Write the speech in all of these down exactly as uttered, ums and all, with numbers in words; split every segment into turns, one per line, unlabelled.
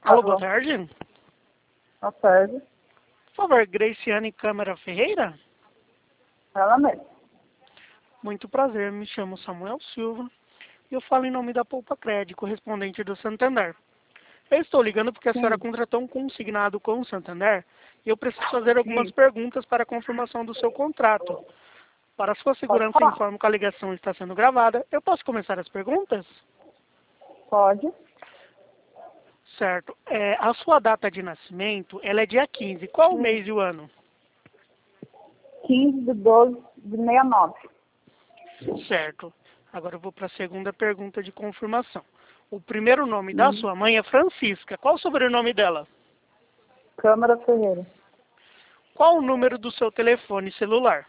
Alô, boa
Alô.
tarde.
Boa tarde.
Por favor, Graciane Câmara Ferreira?
Ela mesmo.
Muito prazer, me chamo Samuel Silva e eu falo em nome da Poupa Cred, correspondente do Santander. Eu estou ligando porque a senhora
Sim.
contratou um consignado com o Santander e eu preciso fazer algumas
Sim.
perguntas para a confirmação do seu contrato. Para sua
Pode
segurança,
falar?
informo que a ligação está sendo gravada. Eu posso começar as perguntas?
Pode.
Certo. É, a sua data de nascimento, ela é dia quinze. Qual o
Hum.
mês e o ano?
quinze de doze de sessenta e nove.
Certo. Agora eu vou para a segunda pergunta de confirmação. O primeiro nome da
Hum.
sua mãe é Francisca. Qual o sobrenome dela?
Câmara Ferreira.
Qual o número do seu telefone celular?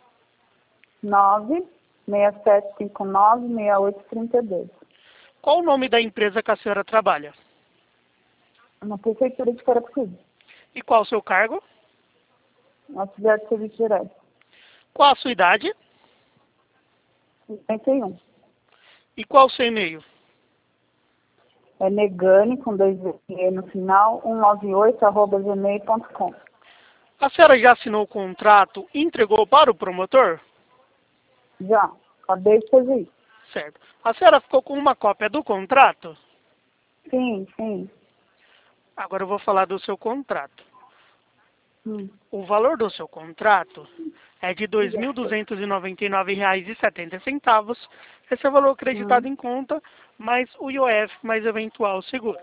nove seis sete cinco nove seis oito três dois.
Qual o nome da empresa que a senhora trabalha?
Na Prefeitura de Carapicuíba.
E qual o seu cargo?
Auxiliar de Serviço Direto.
Qual a sua idade?
cinquenta e um.
E qual o seu e-mail?
É Negane, com dois E no final, cento e noventa e oito arroba gmail ponto com.
A senhora já assinou o contrato e entregou para o promotor?
Já. Acabei de fazer isso.
Certo. A senhora ficou com uma cópia do contrato?
Sim, sim.
Agora eu vou falar do seu contrato.
Hum.
O valor do seu contrato é de dois mil duzentos e noventa e nove reais e setenta centavos. Esse é o valor acreditado
Hum.
em conta, mais o I O F, mais eventual seguro.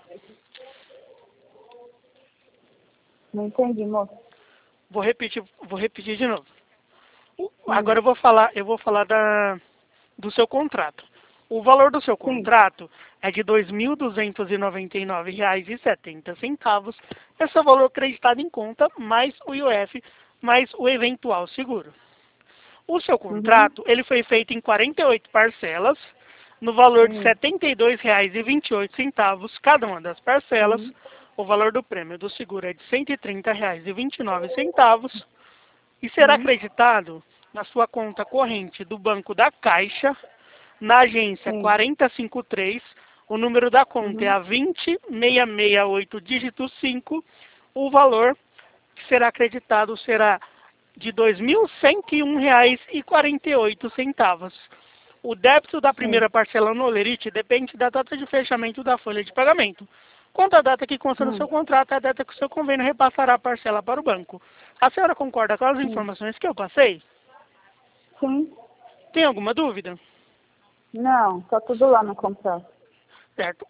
Não entendi, moço.
Vou repetir, vou repetir de novo. O-
Hum.
Agora eu vou falar, eu vou falar da, do seu contrato. O valor do seu
Sim.
contrato é de dois mil duzentos e noventa e nove reais e setenta centavos. Esse é o valor acreditado em conta, mais o I O F, mais o eventual seguro. O seu
Uhum.
contrato, ele foi feito em quarenta e oito parcelas, no valor de
Sim.
setenta e dois reais e vinte e oito centavos cada uma das parcelas.
Uhum.
O valor do prêmio do seguro é de cento e trinta reais e vinte e nove centavos e será
Uhum.
acreditado na sua conta corrente do Banco da Caixa, na agência
Sim.
quatro cinco três, o número da conta é
Uhum.
a vinte seiscentos e sessenta e oito, dígito cinco, o valor que será acreditado será de dois mil cento e um reais e quarenta e oito centavos. O débito da
Sim.
primeira parcela no Olerite depende da data de fechamento da folha de pagamento. Quanto à data que consta no
Hum.
seu contrato, é a data que o seu convênio repassará a parcela para o banco. A senhora concorda com as
Sim.
informações que eu passei?
Sim.
Tem alguma dúvida?
Não, tá tudo lá no contrato.
Certo.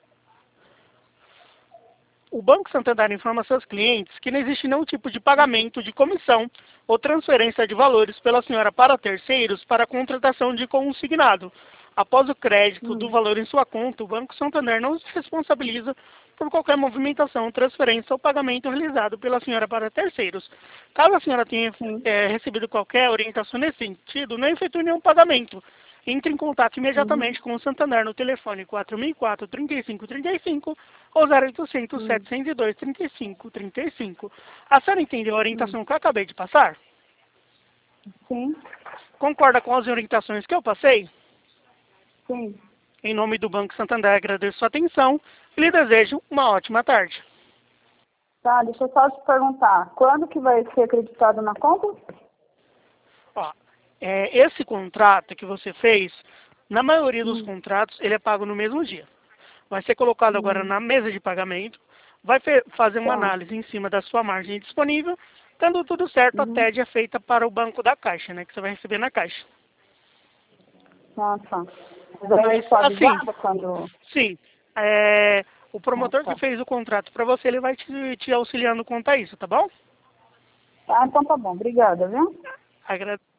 O Banco Santander informa seus clientes que não existe nenhum tipo de pagamento de comissão ou transferência de valores pela senhora para terceiros para a contratação de consignado. Após o crédito do
Hum.
valor em sua conta, o Banco Santander não se responsabiliza por qualquer movimentação, transferência ou pagamento realizado pela senhora para terceiros. Caso a senhora tenha
Sim.
eh, recebido qualquer orientação nesse sentido, não efetue nenhum pagamento. Entre em contato
Uhum.
imediatamente com o Santander no telefone quatro mil e quatro, trinta e cinco trinta e cinco ou zero oitocentos,
Hum.
setecentos e dois, trinta e cinco trinta e cinco. A senhora entendeu a
Hum.
orientação que eu acabei de passar?
Sim.
Concorda com as orientações que eu passei?
Sim.
Em nome do Banco Santander, agradeço sua atenção e lhe desejo uma ótima tarde.
Tá, deixa eu só te perguntar. Quando que vai ser acreditado na conta?
Ó, é, esse contrato que você fez, na maioria dos
Hum.
contratos, ele é pago no mesmo dia. Vai ser colocado agora
Hum.
na mesa de pagamento, vai fe- fazer uma
Tá.
análise em cima da sua margem disponível, dando tudo certo, a
Uhum.
T E D é feita para o banco da Caixa, né, que você vai receber na Caixa.
Ah, tá. Mas aí eu
Mas,
sou
assim,
avisada quando...
sim, é, o
Ah,
promotor que
tá.
fez o contrato para você, ele vai te, te auxiliando quanto a isso, tá bom?
Ah, então tá bom. Obrigada, viu?
Agra-